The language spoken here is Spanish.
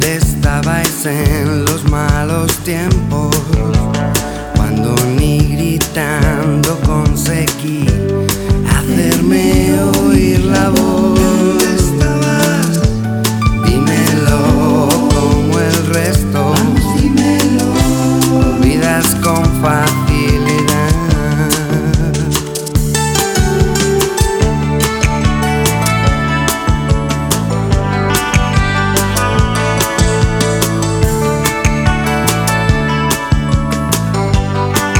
Estabais en los malos tiempos, cuando ni gritando conseguí